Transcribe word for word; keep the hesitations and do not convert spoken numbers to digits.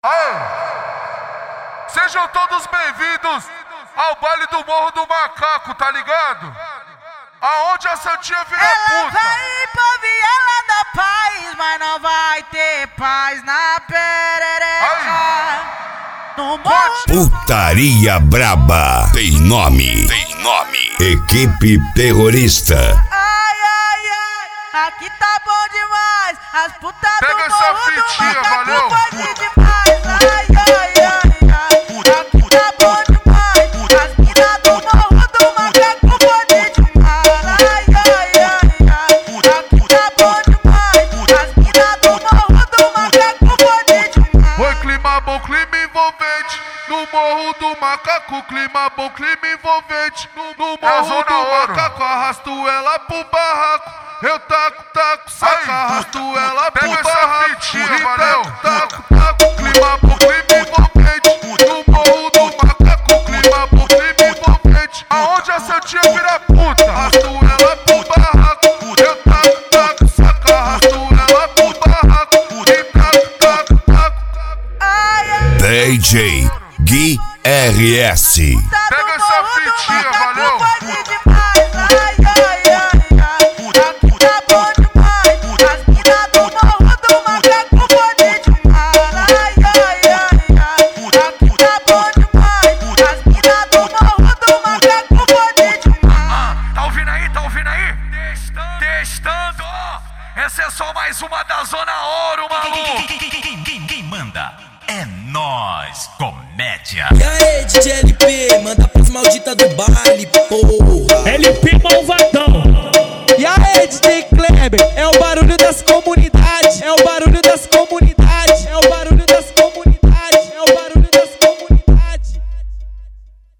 Aê! Sejam todos bem-vindos ao baile do Morro do Macaco, tá ligado? Aonde a Santinha vira Ela puta. vai ir pra viela da paz, mas não vai ter paz na perereca. No morro. Putaria Braba. Tem nome. Tem nome. Equipe terrorista. Ai, ai, ai, aqui tá bom demais. As putas do Pega essa morro do fitinha, Macaco valeu. pode demais. Ai, ai, ai, ai, aqui tá bom demais. As putas do morro do Macaco pode demais. Ai, ai, ai, ai, aqui tá bom demais. As putas do morro do Macaco pode demais. Oi, clima bom, clima envolvente. No Morro do Macaco, clima bom, clima envolvente. No, no Morro do Macaco, arrasto ela pro barraco. Eu taco, taco, saca, arrasto ela pro barraco. E taco, taco, taco, clima bom, clima envolvente. No Morro do Macaco, clima bom, clima envolvente. Aonde a Santinha vira puta, arrasto ela pro barraco. Eu taco, taco, saca, arrasto ela pro barraco. E taco, taco, taco. Ai, ai, D J Gui R S. Pega essa fitinha, valeu. pode demais. Ai, ai, ai, ai, aqui tá bom demais. As putas do morro do Macaco pode demais. Ai, ai, ai, ai, aqui tá bom demais. As putas do morro do Macaco pode demais. Tá ouvindo aí? Tá ouvindo aí? Testando. Testando. Essa é só mais uma da Zona Ouro, maluco. Quem manda é nós, comédia. E aí, D J L P, manda pras malditas do baile, porra. L P malvadão. E aí, D J Kleber, é o barulho das comunidades, é o barulho das comunidades.